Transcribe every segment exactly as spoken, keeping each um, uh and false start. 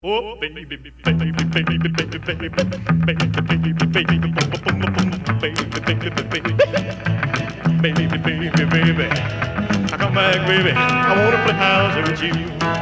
Oh, baby, baby, baby, baby, baby, baby, baby, baby, baby, baby, baby, baby, baby. I come back, baby. I wanna play house with you.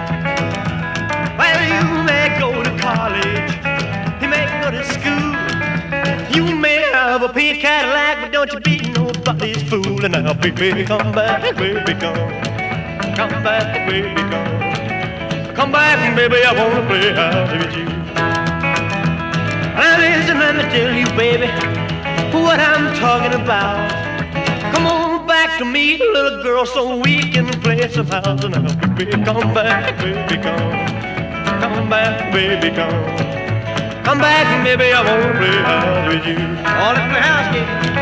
Well, you may go to college, you may go to school, you may have a pink Cadillac, but don't you be nobody's fool. And now, baby, come back, baby, come, come back, baby, come. Come back, baby, I wanna play house with you. Now listen, let me tell you, baby, what I'm talking about. Come on back to me, little girl, so we can play some house. Now, baby, come back, baby, come. Come back, baby, come. Come back, baby, I wanna play house with you. All in the house, yeah.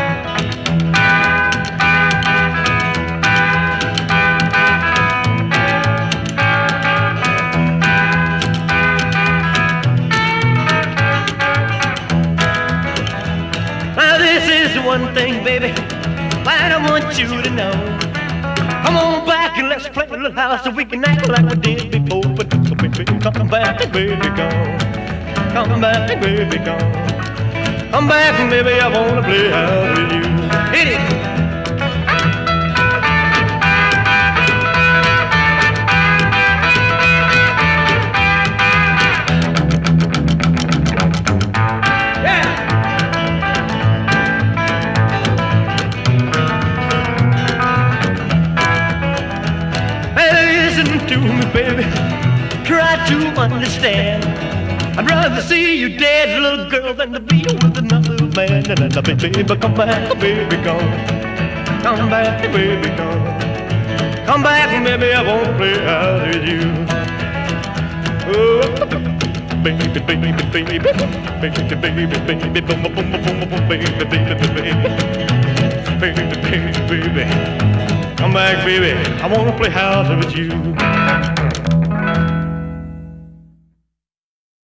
One thing, baby, I want you to know. Come on back and let's play a little house so we can act like we did before. But baby, come back, baby, come. Come back, baby, come. Come back, baby, I wanna play house with you. Hit it. To me, baby, try to understand. I'd rather see you dead, little girl, than to be with another man. And then, baby, come back, baby, come. Come back, baby, come. Come back, baby, I wanna play house with you. Oh, baby, baby, baby, baby, baby, baby, baby, boom, boom, boom, boom, boom, baby, baby, baby, baby, baby, baby. Come back, baby, I wanna play house with you.